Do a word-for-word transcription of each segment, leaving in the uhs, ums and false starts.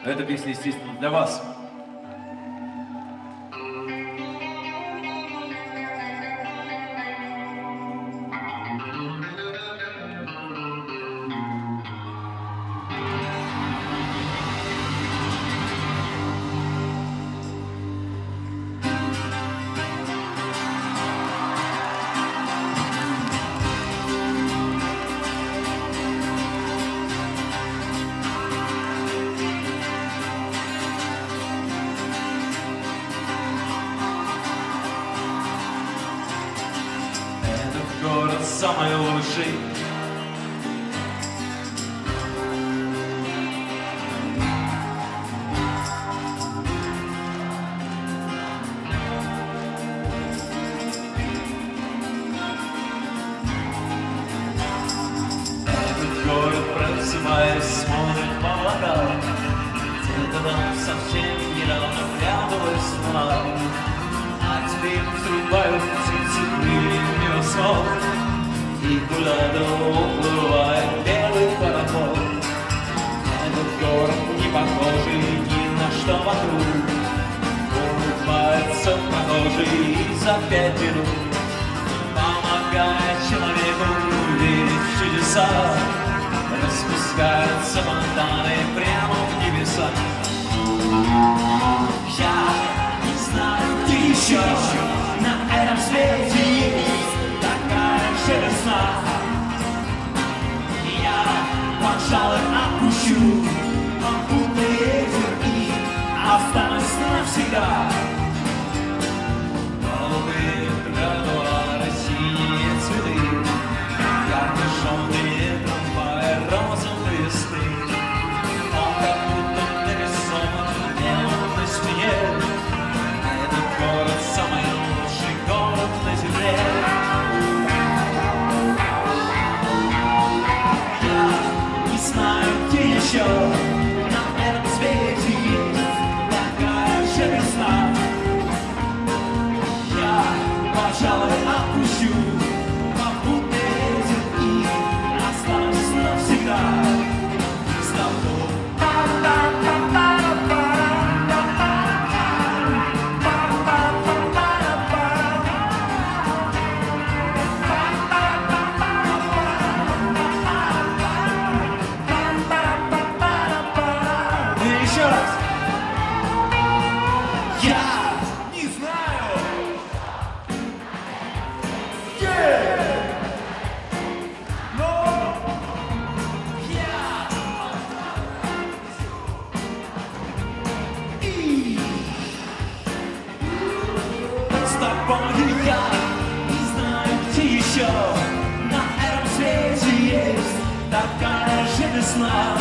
Эта песня, естественно, для вас. Город самый лучший. Этот город, просыпаясь, смотрит по облакам. Где-то там совсем недавно пряталась луна, а теперь срубают птицы крыльями высот, и куда-то уплывает белый пароход. Этот город не похожий ни на что вокруг, улыбается прохожий за пять минут, помогая человеку верить в чудеса. Распускаются фонтаны прямо в небеса. Я не знаю, где еще на этом свете есть такая же весна. Я, пожалуй, отпущу попутный ветер и останусь навсегда. Голубые тротуары, синие цветы, ярко-желтые трамваи, розовые листы. Он как будто нарисован белым на спине. Этот город самый лучший город на земле. Я не знаю, где еще на этом свете есть такая же весна. Я, пожалуй, отпущу попутный ветер и останусь навсегда с тобой. Еще раз. Я не знаю, где, но я и с тобой. Я не знаю, где еще на этом свете есть такая же весна.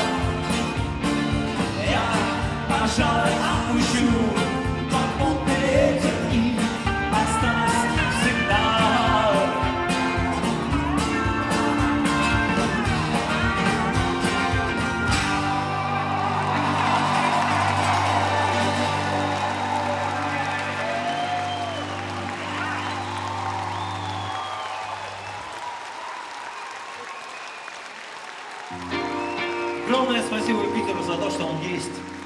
Я, пожалуй, отпущу попутный ветер и останусь навсегда. Огромное спасибо Питеру за то, что он есть.